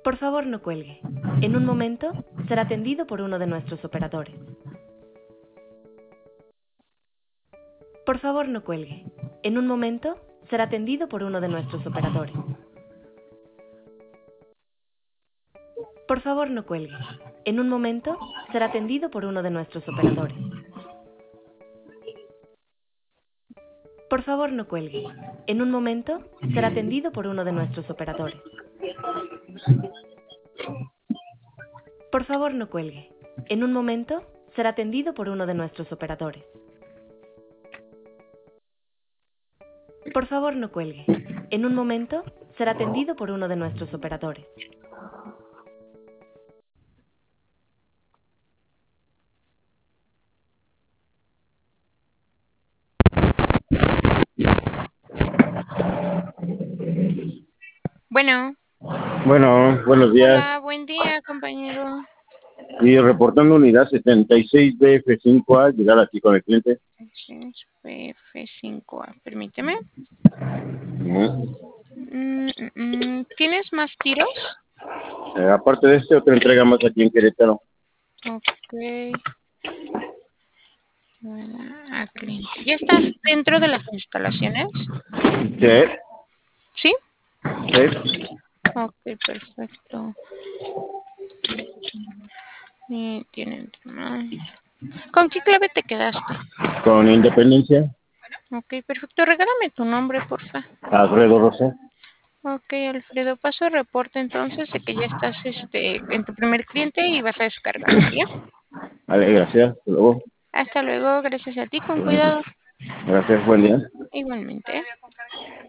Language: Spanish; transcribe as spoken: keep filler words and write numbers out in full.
Por favor, no cuelgue. En un momento será atendido por uno de nuestros operadores. Por favor, no cuelgue. En un momento será atendido por uno de nuestros operadores. Por favor, no cuelgue. En un momento será atendido por uno de nuestros operadores. Por favor, no cuelgue. En un momento será atendido por uno de nuestros operadores. Por favor, no cuelgue. En un momento será atendido por uno de nuestros operadores. Por favor, no cuelgue. En un momento será atendido por uno de nuestros operadores. Bueno, Bueno, buenos días. hola, buen día, compañero. Y reportando unidad setenta y seis B F cinco A, llegar aquí con el cliente. P F cinco A, permíteme. Ujú. Mm, mm, mm, ¿Tienes más tiros? Eh, aparte de este, otra entrega más aquí en Querétaro. Ok. Bueno, a cliente. ¿Ya estás dentro de las instalaciones? Sí, ¿Sí? sí. Ok, perfecto. Y tienen... ¿Con qué clave te quedaste? Con Independencia, Ok, perfecto. Regálame tu nombre, porfa. Alfredo Rosa. Ok, Alfredo, paso el reporte entonces de que ya estás este en tu primer cliente y vas a descargar, ¿sí? Vale, gracias. Hasta luego. Hasta luego, gracias a ti, con cuidado. Gracias, buen día. Igualmente.